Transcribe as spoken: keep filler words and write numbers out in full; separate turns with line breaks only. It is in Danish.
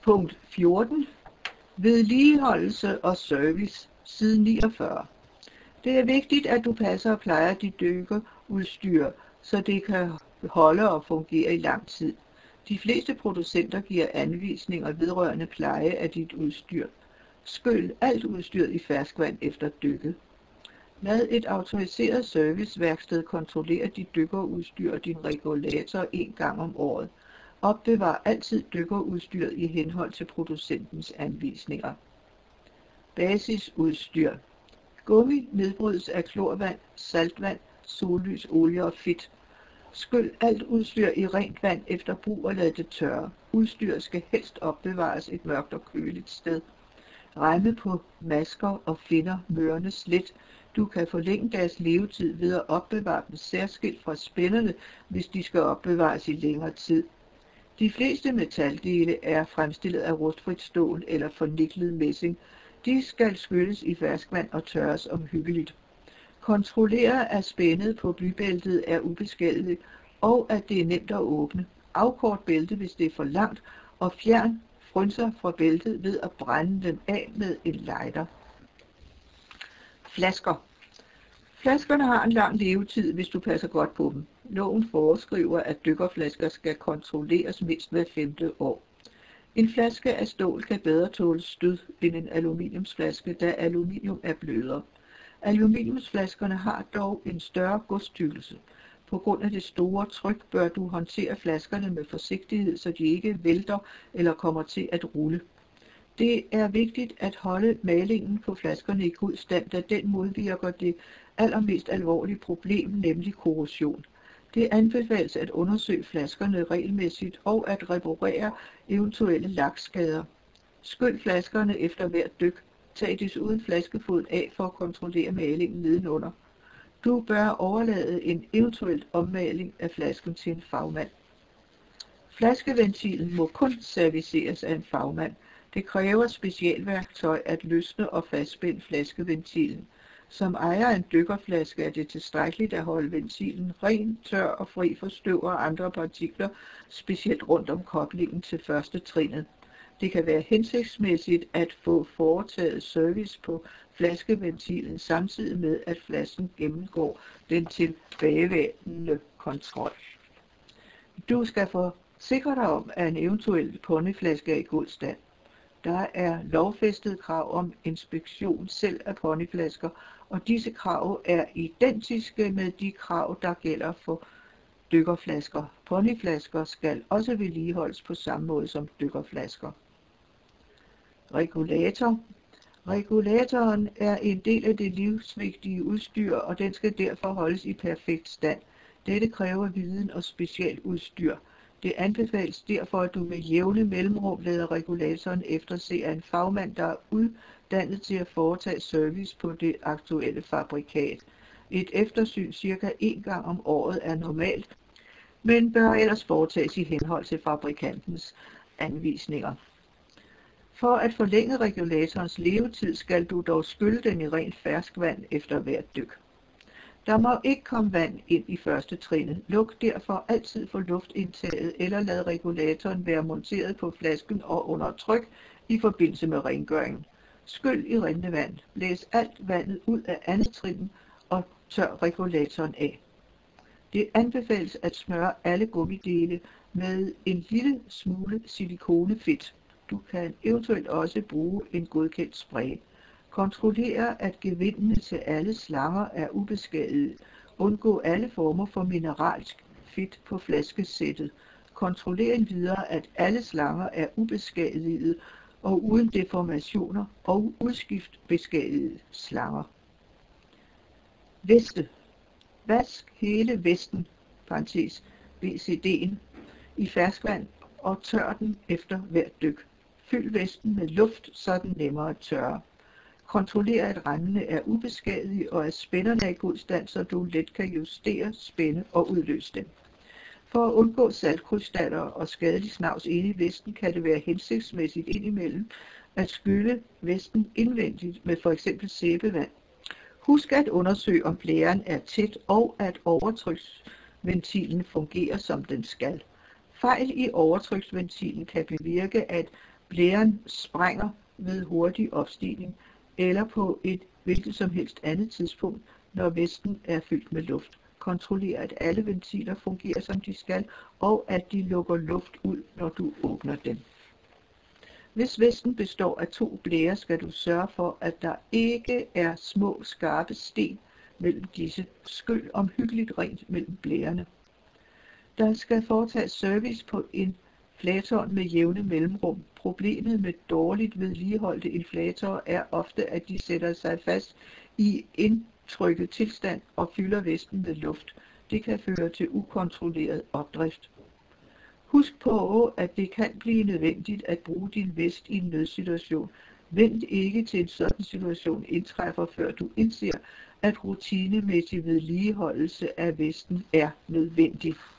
Punkt fjorten. Vedligeholdelse og service, side niogfyrre. Det er vigtigt, at du passer og plejer dit dykkerudstyr, så det kan holde og fungere i lang tid. De fleste producenter giver anvisninger vedrørende pleje af dit udstyr. Skyl alt udstyret i ferskvand efter dykket. Lad et autoriseret serviceværksted kontrollere dit dykkerudstyr og din regulator en gang om året. Opbevar altid dykkerudstyret i henhold til producentens anvisninger. Basisudstyr. Gummi nedbrydes af klorvand, saltvand, sollys, olie og fedt. Skyl alt udstyr i rent vand efter brug og lad det tørre. Udstyret skal helst opbevares et mørkt og køligt sted. Remme på masker og finder mørnes let. Du kan forlænge deres levetid ved at opbevare dem særskilt fra spænderne, hvis de skal opbevares i længere tid. De fleste metaldele er fremstillet af rustfrit stål eller forniklet messing. De skal skylles i ferskvand og tørres omhyggeligt. Kontrollere, at spændet på blybæltet er ubeskadiget, og at det er nemt at åbne. Afkort bæltet, hvis det er for langt, og fjern frynser fra bæltet ved at brænde dem af med en lighter. Flasker. Flaskerne har en lang levetid, hvis du passer godt på dem. Loven foreskriver, at dykkerflasker skal kontrolleres mindst hver femte år. En flaske af stål kan bedre tåle stød end en aluminiumsflaske, da aluminium er blødere. Aluminiumsflaskerne har dog en større godstykkelse. På grund af det store tryk bør du håndtere flaskerne med forsigtighed, så de ikke vælter eller kommer til at rulle. Det er vigtigt at holde malingen på flaskerne i god stand, da den modvirker det allermest alvorlige problem, nemlig korrosion. Det anbefales at undersøge flaskerne regelmæssigt og at reparere eventuelle lakskader. Skyl flaskerne efter hvert dyk. Tag desuden flaskefoden af for at kontrollere malingen nedenunder. Du bør overlade en eventuel ommaling af flasken til en fagmand. Flaskeventilen må kun serviceres af en fagmand. Det kræver specialværktøj at løsne og fastspænde flaskeventilen. Som ejer af en dykkerflaske er det tilstrækkeligt at holde ventilen ren, tør og fri for støv og andre partikler, specielt rundt om koblingen til første trinet. Det kan være hensigtsmæssigt at få foretaget service på flaskeventilen samtidig med, at flasken gennemgår den tilbagevendende kontrol. Du skal forsikre dig om, at en eventuel ponyflaske er i god stand. Der er lovfæstet krav om inspektion selv af ponyflasker, og disse krav er identiske med de krav, der gælder for dykkerflasker. Ponyflasker skal også vedligeholdes på samme måde som dykkerflasker. Regulator. Regulatoren er en del af det livsvigtige udstyr, og den skal derfor holdes i perfekt stand. Dette kræver viden og specialudstyr. Det anbefales derfor, at du med jævne mellemrum lader regulatoren efterse af en fagmand, der er uddannet til at foretage service på det aktuelle fabrikat. Et eftersyn cirka en gang om året er normalt, men bør ellers foretages i henhold til fabrikantens anvisninger. For at forlænge regulatorens levetid skal du dog skylle den i rent ferskvand efter hvert dyk. Der må ikke komme vand ind i første trinet. Luk derfor altid for luftindtaget eller lad regulatoren være monteret på flasken og under tryk i forbindelse med rengøringen. Skyl i rindende vand. Blæs alt vandet ud af andet trin og tør regulatoren af. Det anbefales at smøre alle gummidele med en lille smule silikonefedt. Du kan eventuelt også bruge en godkendt spray. Kontrollere, at gevindene til alle slanger er ubeskadiget. Undgå alle former for mineralsk fedt på flaskesættet. Kontroller endvidere, at alle slanger er ubeskadigede og uden deformationer, og udskift beskadigede slanger. Veste. Vask hele vesten, parentes V C D'en, i ferskvand og tør den efter hvert dyk. Fyld vesten med luft, så den nemmere tørre. Kontroller, at randene er ubeskadigede og at spænderne er i god stand, så du let kan justere, spænde og udløse dem. For at undgå saltkrystaller og skadelig snavs inde i vesten, kan det være hensigtsmæssigt indimellem at skylle vesten indvendigt med f.eks. sæbevand. Husk at undersøge, om blæren er tæt og at overtryksventilen fungerer som den skal. Fejl i overtryksventilen kan bevirke, at Blæren sprænger ved hurtig opstigning eller på et hvilket som helst andet tidspunkt, når vesten er fyldt med luft. Kontroller, at alle ventiler fungerer som de skal, og at de lukker luft ud, når du åbner dem. Hvis vesten består af to blærer, skal du sørge for, at der ikke er små, skarpe sten mellem disse. Skyl omhyggeligt rent mellem blærerne. Der skal foretages service på inflatoren med jævne mellemrum. Problemet med dårligt vedligeholdte inflatorer er ofte, at de sætter sig fast i indtrykket tilstand og fylder vesten med luft. Det kan føre til ukontrolleret opdrift. Husk på, at det kan blive nødvendigt at bruge din vest i en nødsituation. Vent ikke til en sådan situation indtræffer, før du indser, at rutinemæssig vedligeholdelse af vesten er nødvendig.